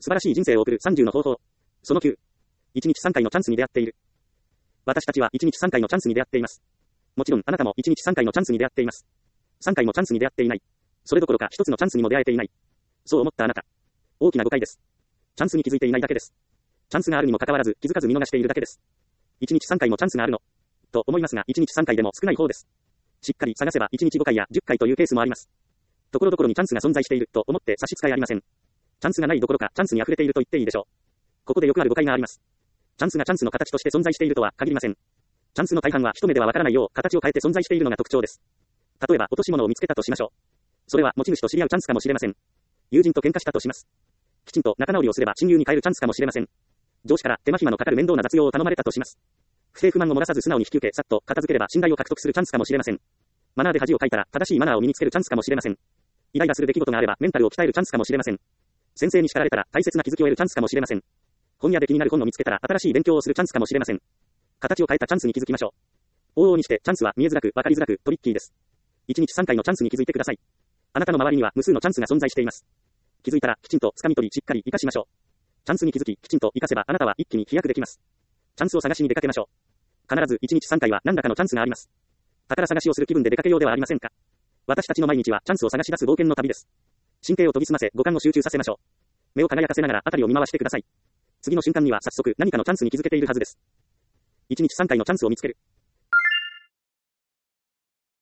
素晴らしい人生を送る30の方法。その9。1日3回のチャンスに出会っている。私たちは1日3回のチャンスに出会っています。もちろんあなたも1日3回のチャンスに出会っています。3回もチャンスに出会っていない。それどころか1つのチャンスにも出会えていない。そう思ったあなた。大きな誤解です。チャンスに気づいていないだけです。チャンスがあるにもかかわらず気づかず見逃しているだけです。1日3回もチャンスがあるの。と思いますが1日3回でも少ない方です。しっかり探せば1日5回や10回というケースもあります。ところどころにチャンスが存在していると思って差し支えありません。チャンスがないどころかチャンスに溢れていると言っていいでしょう。ここでよくある誤解があります。チャンスがチャンスの形として存在しているとは限りません。チャンスの大半は一目ではわからないよう形を変えて存在しているのが特徴です。例えば落とし物を見つけたとしましょう。それは持ち主と知り合うチャンスかもしれません。友人と喧嘩したとします。きちんと仲直りをすれば親友に変えるチャンスかもしれません。上司から手間暇のかかる面倒な雑用を頼まれたとします。不平不満を漏らさず素直に引き受けさっと片付ければ信頼を獲得するチャンスかもしれません。マナーで恥をかいたら正しいマナーを身につけるチャンスかもしれません。イライラする出来事があればメンタルを鍛えるチャンスかもしれません。先生に叱られたら大切な気づきを得るチャンスかもしれません。本屋で気になる本を見つけたら新しい勉強をするチャンスかもしれません。形を変えたチャンスに気づきましょう。往々にしてチャンスは見えづらく分かりづらくトリッキーです。1日3回のチャンスに気づいてください。あなたの周りには無数のチャンスが存在しています。気づいたらきちんと掴み取りしっかり活かしましょう。チャンスに気づききちんと活かせばあなたは一気に飛躍できます。チャンスを探しに出かけましょう。必ず1日3回は何らかのチャンスがあります。宝探しをする気分で出かけようではありませんか。私たちの毎日はチャンスを探し出す冒険の旅です。神経を研ぎ澄ませ五感を集中させましょう。目を輝かせながら辺りを見回してください。次の瞬間には早速何かのチャンスに気づけているはずです。1日3回のチャンスを見つける。